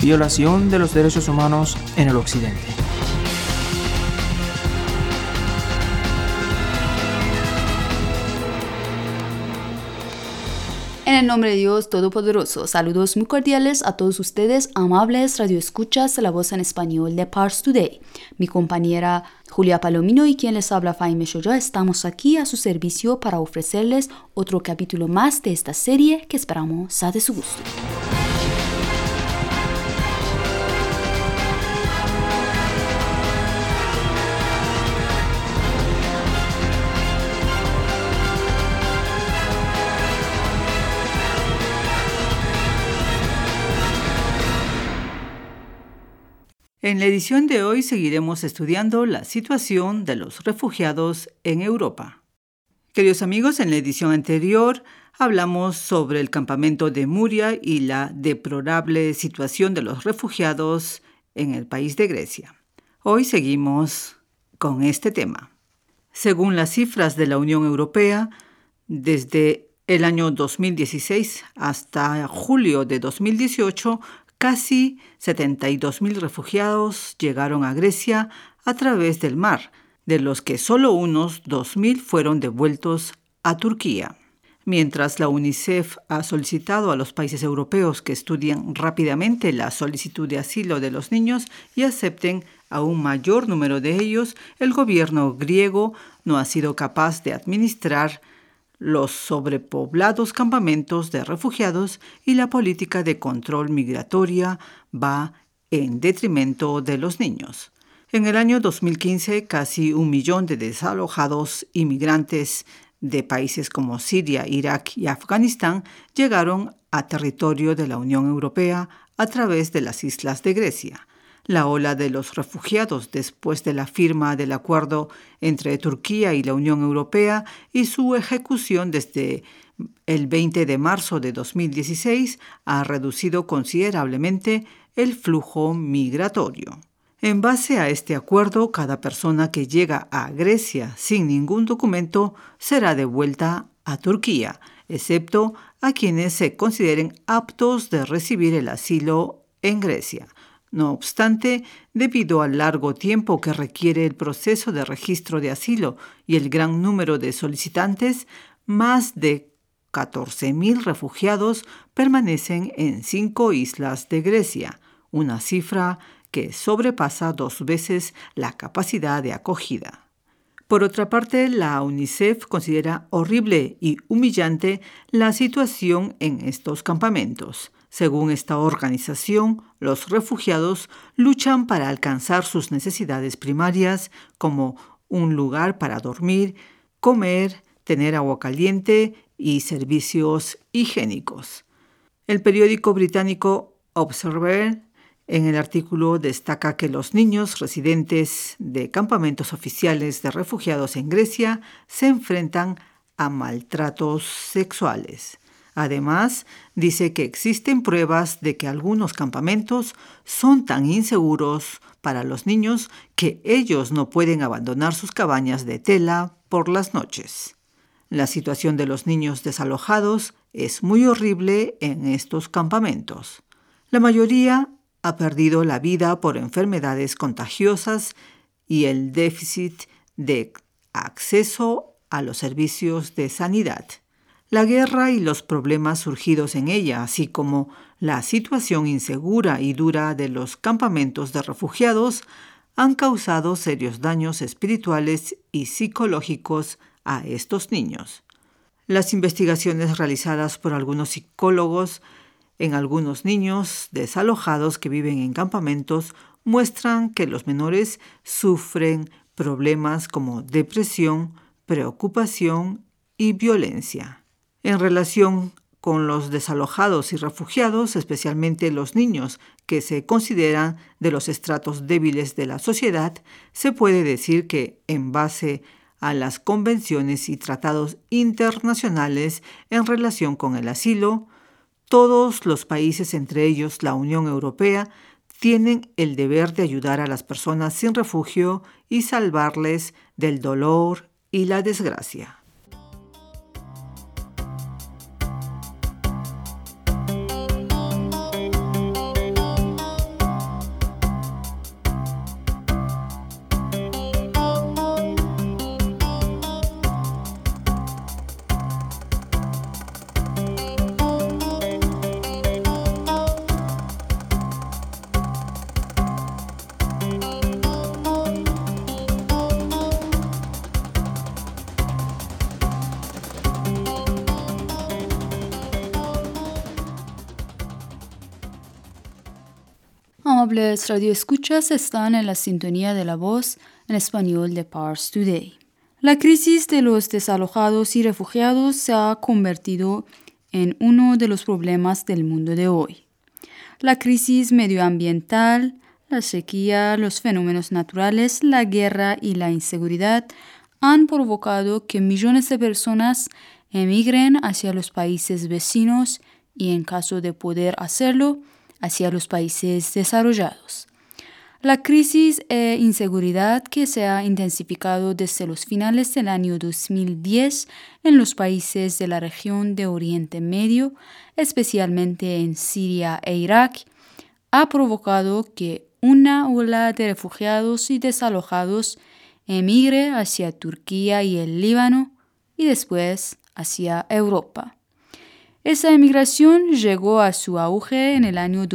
violación de los derechos humanos en el Occidente. En el nombre de Dios Todopoderoso, saludos muy cordiales a todos ustedes, amables radioescuchas de la voz en español de Pars Today. Mi compañera Julia Palomino y quien les habla Faime Shoya estamos aquí a su servicio para ofrecerles otro capítulo más de esta serie que esperamos sea de su gusto. En la edición de hoy seguiremos estudiando la situación de los refugiados en Europa. Queridos amigos, en la edición anterior hablamos sobre el campamento de Moria y la deplorable situación de los refugiados en el país de Grecia. Hoy seguimos con este tema. Según las cifras de la Unión Europea, desde el año 2016 hasta julio de 2018, casi 72.000 refugiados llegaron a Grecia a través del mar, de los que solo unos 2.000 fueron devueltos a Turquía. Mientras la UNICEF ha solicitado a los países europeos que estudien rápidamente la solicitud de asilo de los niños y acepten a un mayor número de ellos, el gobierno griego no ha sido capaz de administrar los sobrepoblados campamentos de refugiados y la política de control migratoria va en detrimento de los niños. En el año 2015, casi 1 millón de desalojados inmigrantes de países como Siria, Irak y Afganistán llegaron a territorio de la Unión Europea a través de las islas de Grecia. La ola de los refugiados después de la firma del acuerdo entre Turquía y la Unión Europea y su ejecución desde el 20 de marzo de 2016 ha reducido considerablemente el flujo migratorio. En base a este acuerdo, cada persona que llega a Grecia sin ningún documento será devuelta a Turquía, excepto a quienes se consideren aptos de recibir el asilo en Grecia. No obstante, debido al largo tiempo que requiere el proceso de registro de asilo y el gran número de solicitantes, más de 14.000 refugiados permanecen en 5 islas de Grecia, una cifra que sobrepasa 2 veces la capacidad de acogida. Por otra parte, la UNICEF considera horrible y humillante la situación en estos campamentos. Según esta organización, los refugiados luchan para alcanzar sus necesidades primarias como un lugar para dormir, comer, tener agua caliente y servicios higiénicos. El periódico británico Observer en el artículo destaca que los niños residentes de campamentos oficiales de refugiados en Grecia se enfrentan a maltratos sexuales. Además, dice que existen pruebas de que algunos campamentos son tan inseguros para los niños que ellos no pueden abandonar sus cabañas de tela por las noches. La situación de los niños desalojados es muy horrible en estos campamentos. La mayoría ha perdido la vida por enfermedades contagiosas y el déficit de acceso a los servicios de sanidad. La guerra y los problemas surgidos en ella, así como la situación insegura y dura de los campamentos de refugiados, han causado serios daños espirituales y psicológicos a estos niños. Las investigaciones realizadas por algunos psicólogos en algunos niños desalojados que viven en campamentos muestran que los menores sufren problemas como depresión, preocupación y violencia. En relación con los desalojados y refugiados, especialmente los niños que se consideran de los estratos débiles de la sociedad, se puede decir que, en base a las convenciones y tratados internacionales en relación con el asilo, todos los países, entre ellos la Unión Europea, tienen el deber de ayudar a las personas sin refugio y salvarles del dolor y la desgracia. Amables radioescuchas, están en la sintonía de la voz en español de Pars Today. La crisis de los desalojados y refugiados se ha convertido en uno de los problemas del mundo de hoy. La crisis medioambiental, la sequía, los fenómenos naturales, la guerra y la inseguridad han provocado que millones de personas emigren hacia los países vecinos y, en caso de poder hacerlo, hacia los países desarrollados. La crisis e inseguridad que se ha intensificado desde los finales del año 2010 en los países de la región de Oriente Medio, especialmente en Siria e Irak, ha provocado que una ola de refugiados y desalojados emigre hacia Turquía y el Líbano y después hacia Europa. Esa emigración llegó a su auge en el año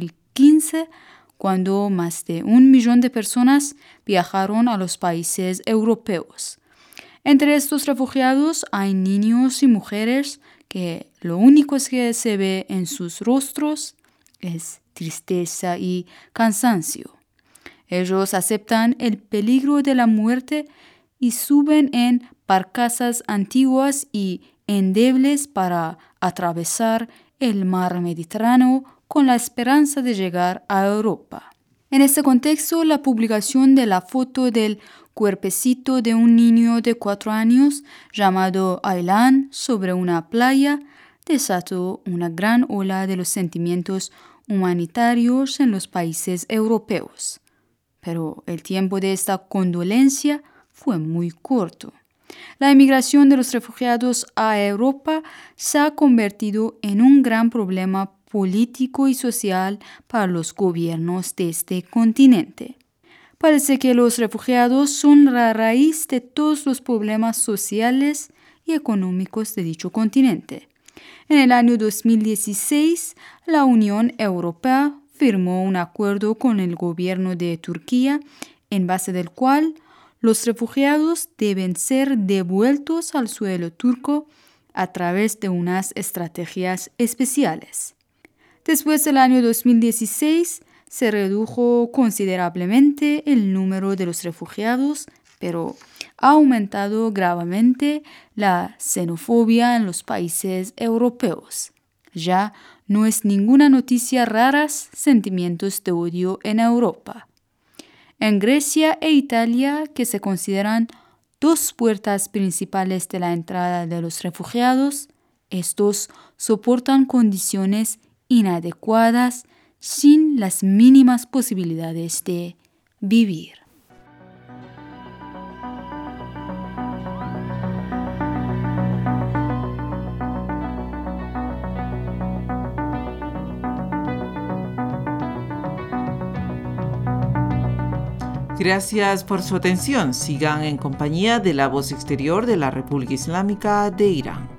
2015, cuando más de 1 millón de personas viajaron a los países europeos. Entre estos refugiados hay niños y mujeres que lo único que se ve en sus rostros es tristeza y cansancio. Ellos aceptan el peligro de la muerte y suben en barcazas antiguas y endebles para atravesar el mar Mediterráneo con la esperanza de llegar a Europa. En este contexto, la publicación de la foto del cuerpecito de un niño de 4 años llamado Aylan sobre una playa desató una gran ola de los sentimientos humanitarios en los países europeos. Pero el tiempo de esta condolencia fue muy corto. La emigración de los refugiados a Europa se ha convertido en un gran problema político y social para los gobiernos de este continente. Parece que los refugiados son la raíz de todos los problemas sociales y económicos de dicho continente. En el año 2016, la Unión Europea firmó un acuerdo con el gobierno de Turquía, en base del cual los refugiados deben ser devueltos al suelo turco a través de unas estrategias especiales. Después del año 2016, se redujo considerablemente el número de los refugiados, pero ha aumentado gravemente la xenofobia en los países europeos. Ya no es ninguna noticia raras sentimientos de odio en Europa. En Grecia e Italia, que se consideran 2 puertas principales de la entrada de los refugiados, estos soportan condiciones inadecuadas sin las mínimas posibilidades de vivir. Gracias por su atención. Sigan en compañía de la Voz Exterior de la República Islámica de Irán.